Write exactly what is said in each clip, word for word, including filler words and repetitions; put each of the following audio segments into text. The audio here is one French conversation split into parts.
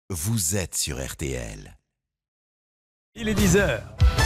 vous êtes sur R T L. Il est dix heures.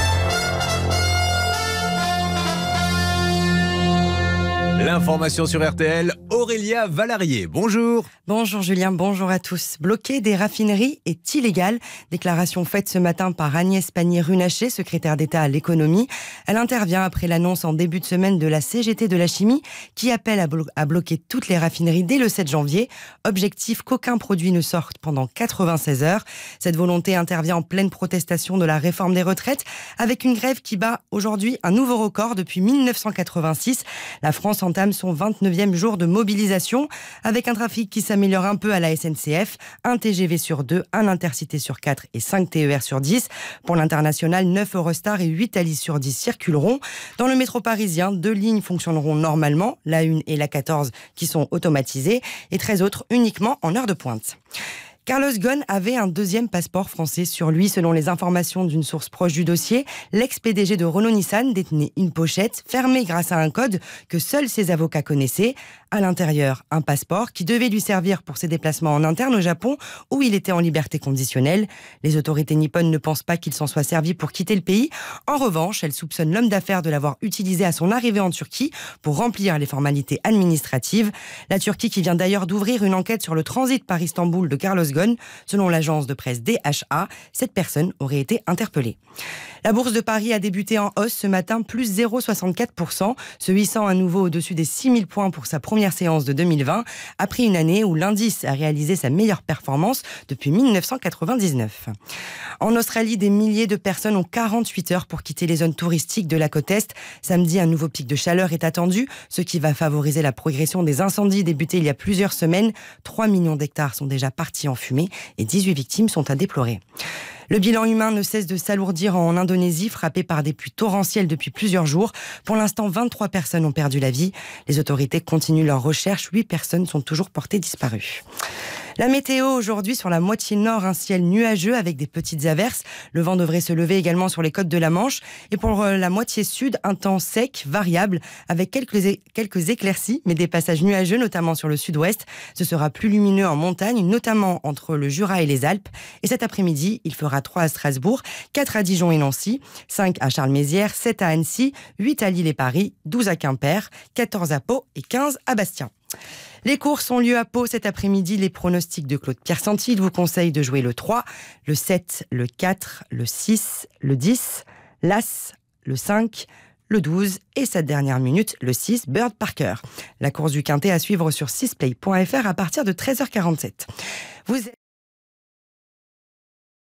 L'information sur R T L, Aurélia Valarié, bonjour. Bonjour Julien, bonjour à tous. Bloquer des raffineries est illégal. Déclaration faite ce matin par Agnès Pannier-Runacher, secrétaire d'État à l'économie. Elle intervient après l'annonce en début de semaine de la C G T de la chimie qui appelle à, blo- à bloquer toutes les raffineries dès le sept janvier. Objectif qu'aucun produit ne sorte pendant quatre-vingt-seize heures. Cette volonté intervient en pleine protestation de la réforme des retraites avec une grève qui bat aujourd'hui un nouveau record depuis mille neuf cent quatre-vingt-six. La France entame son vingt-neuvième jour de mobilisation avec un trafic qui s'améliore un peu à la S N C F, un T G V sur deux, un Intercité sur quatre et cinq T E R sur dix. Pour l'international, neuf Eurostar et huit Thalys sur dix circuleront. Dans le métro parisien, deux lignes fonctionneront normalement, la un et la quatorze qui sont automatisées et treize autres uniquement en heure de pointe. Carlos Ghosn avait un deuxième passeport français sur lui. Selon les informations d'une source proche du dossier, l'ex-P D G de Renault-Nissan détenait une pochette fermée grâce à un code que seuls ses avocats connaissaient. À l'intérieur, un passeport qui devait lui servir pour ses déplacements en interne au Japon où il était en liberté conditionnelle. Les autorités nippones ne pensent pas qu'il s'en soit servi pour quitter le pays. En revanche, elles soupçonnent l'homme d'affaires de l'avoir utilisé à son arrivée en Turquie pour remplir les formalités administratives. La Turquie qui vient d'ailleurs d'ouvrir une enquête sur le transit par Istanbul de Carlos Ghosn. Selon l'agence de presse D H A, cette personne aurait été interpellée. La bourse de Paris a débuté en hausse ce matin, plus zéro virgule soixante-quatre pour cent, se hissant à nouveau au-dessus des six mille points pour sa première séance de deux mille vingt, après une année où l'indice a réalisé sa meilleure performance depuis mille neuf cent quatre-vingt-dix-neuf. En Australie, des milliers de personnes ont quarante-huit heures pour quitter les zones touristiques de la côte Est. Samedi, un nouveau pic de chaleur est attendu, ce qui va favoriser la progression des incendies débutés il y a plusieurs semaines. trois millions d'hectares sont déjà partis en fumée et dix-huit victimes sont à déplorer. Le bilan humain ne cesse de s'alourdir en Indonésie, frappée par des pluies torrentielles depuis plusieurs jours. Pour l'instant, vingt-trois personnes ont perdu la vie. Les autorités continuent leurs recherches. huit personnes sont toujours portées disparues. La météo aujourd'hui sur la moitié nord, un ciel nuageux avec des petites averses. Le vent devrait se lever également sur les côtes de la Manche. Et pour la moitié sud, un temps sec, variable, avec quelques, é- quelques éclaircies, mais des passages nuageux, notamment sur le sud-ouest. Ce sera plus lumineux en montagne, notamment entre le Jura et les Alpes. Et cet après-midi, il fera trois à Strasbourg, quatre à Dijon et Nancy, cinq à Charles-Mézières, sept à Annecy, huit à Lille et Paris, douze à Quimper, quatorze à Pau et quinze à Bastia. Les courses ont lieu à Pau cet après-midi. Les pronostics de Claude Pierre Santil vous conseillent de jouer le trois, le sept, le quatre, le six, le dix, l'As, le cinq, le douze et cette dernière minute, le six, Bird Parker. La course du Quintet à suivre sur six play point f r à partir de treize heures quarante-sept. Vous êtes